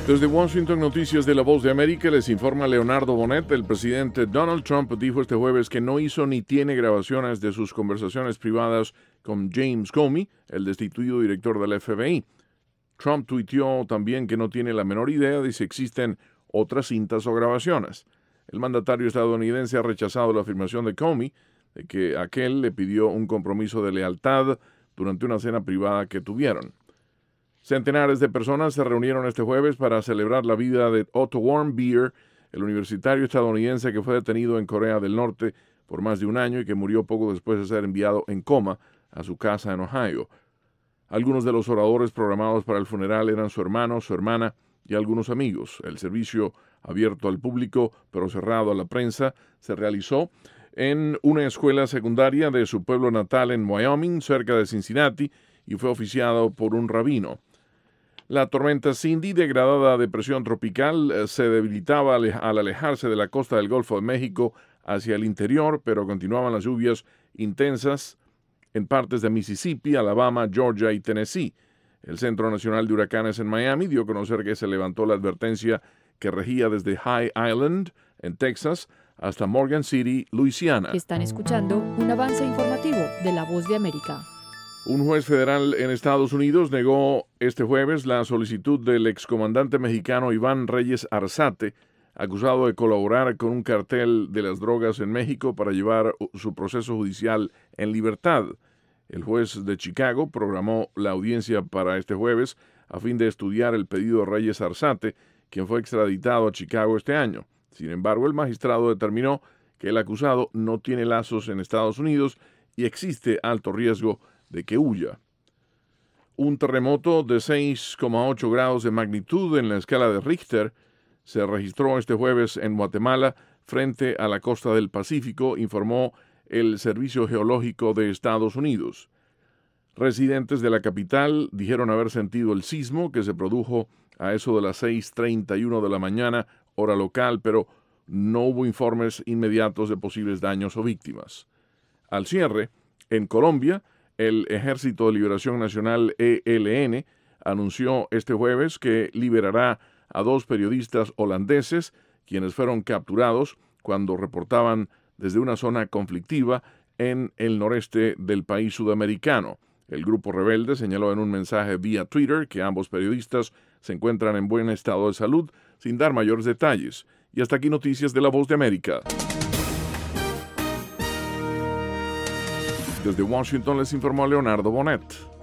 Desde Washington, Noticias de La Voz de América, les informa Leonardo Bonet. El presidente Donald Trump dijo este jueves que no hizo ni tiene grabaciones de sus conversaciones privadas con James Comey, el destituido director del FBI. Trump tuiteó también que no tiene la menor idea de si existen otras cintas o grabaciones. El mandatario estadounidense ha rechazado la afirmación de Comey de que aquel le pidió un compromiso de lealtad durante una cena privada que tuvieron. Centenares de personas se reunieron este jueves para celebrar la vida de Otto Warmbier, el universitario estadounidense que fue detenido en Corea del Norte por más de un año y que murió poco después de ser enviado en coma a su casa en Ohio. Algunos de los oradores programados para el funeral eran su hermano, su hermana y algunos amigos. El servicio, abierto al público pero cerrado a la prensa, se realizó en una escuela secundaria de su pueblo natal en Wyoming, cerca de Cincinnati, y fue oficiado por un rabino. La tormenta Cindy, degradada a depresión tropical, se debilitaba al alejarse de la costa del Golfo de México hacia el interior, pero continuaban las lluvias intensas en partes de Mississippi, Alabama, Georgia y Tennessee. El Centro Nacional de Huracanes en Miami dio a conocer que se levantó la advertencia que regía desde High Island, en Texas, hasta Morgan City, Luisiana. Están escuchando un avance informativo de La Voz de América. Un juez federal en Estados Unidos negó este jueves la solicitud del excomandante mexicano Iván Reyes Arzate, acusado de colaborar con un cartel de las drogas en México para llevar su proceso judicial en libertad. El juez de Chicago programó la audiencia para este jueves a fin de estudiar el pedido de Reyes Arzate, quien fue extraditado a Chicago este año. Sin embargo, el magistrado determinó que el acusado no tiene lazos en Estados Unidos y existe alto riesgo de que huya. Un terremoto de 6,8 grados de magnitud en la escala de Richter se registró este jueves en Guatemala frente a la costa del Pacífico, informó el Servicio Geológico de Estados Unidos. Residentes de la capital dijeron haber sentido el sismo que se produjo a eso de las 6:31 de la mañana, hora local, pero no hubo informes inmediatos de posibles daños o víctimas. Al cierre, en Colombia, el Ejército de Liberación Nacional ELN anunció este jueves que liberará a 2 periodistas holandeses quienes fueron capturados cuando reportaban desde una zona conflictiva en el noreste del país sudamericano. El grupo rebelde señaló en un mensaje vía Twitter que ambos periodistas se encuentran en buen estado de salud, sin dar mayores detalles. Y hasta aquí Noticias de La Voz de América. Desde Washington les informó Leonardo Bonet.